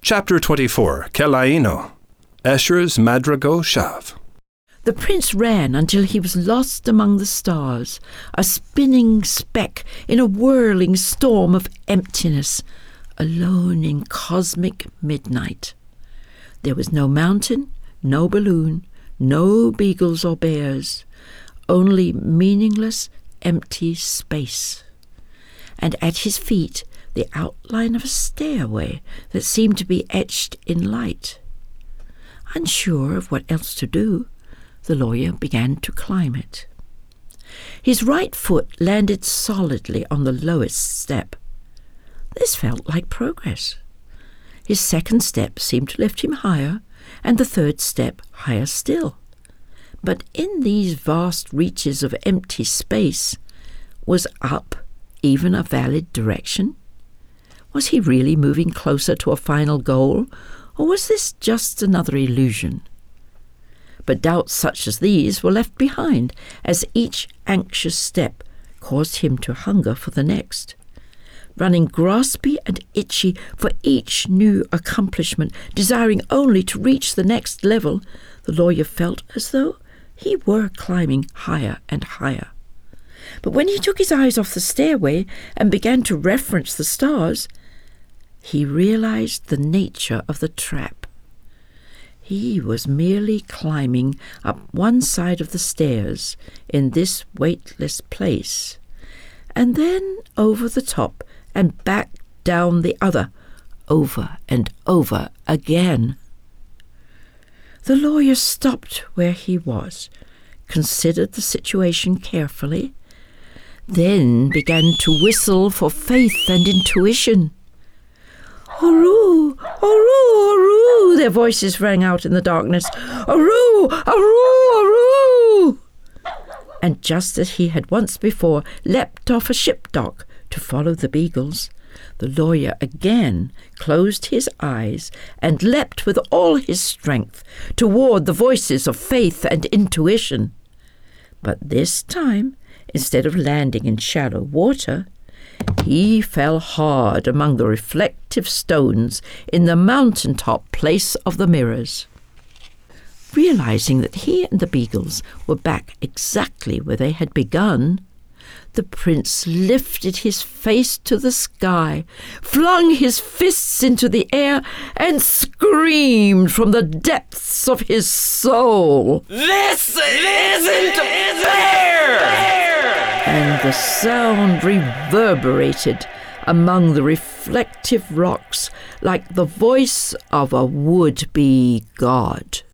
Chapter 24, Kelaino, Escher's Madrigal Shav. The prince ran until he was lost among the stars, a spinning speck in a whirling storm of emptiness, alone in cosmic midnight. There was no mountain, no balloon, no beagles or bears, only meaningless, empty space. And at his feet, the outline of a stairway that seemed to be etched in light. Unsure of what else to do, the lawyer began to climb it. His right foot landed solidly on the lowest step. This felt like progress. His second step seemed to lift him higher, and the third step higher still. But in these vast reaches of empty space, was up even a valid direction? Was he really moving closer to a final goal, or was this just another illusion? But doubts such as these were left behind, as each anxious step caused him to hunger for the next. Running graspy and itchy for each new accomplishment, desiring only to reach the next level, the lawyer felt as though he were climbing higher and higher. But when he took his eyes off the stairway and began to reference the stars, he realized the nature of the trap. He was merely climbing up one side of the stairs in this weightless place, and then over the top and back down the other, over and over again. The lawyer stopped where he was, considered the situation carefully, then began to whistle for faith and intuition. "Oru! Oru! Oru!" their voices rang out in the darkness. "Oru! Oru! Oru!" And just as he had once before leapt off a ship dock to follow the beagles, the lawyer again closed his eyes and leapt with all his strength toward the voices of faith and intuition. But this time, instead of landing in shallow water, he fell hard among the reflective stones in the mountaintop place of the mirrors. Realizing that he and the beagles were back exactly where they had begun, the prince lifted his face to the sky, flung his fists into the air, and screamed from the depths of his soul, "This isn't fair!" And the sound reverberated among the reflective rocks like the voice of a would-be god.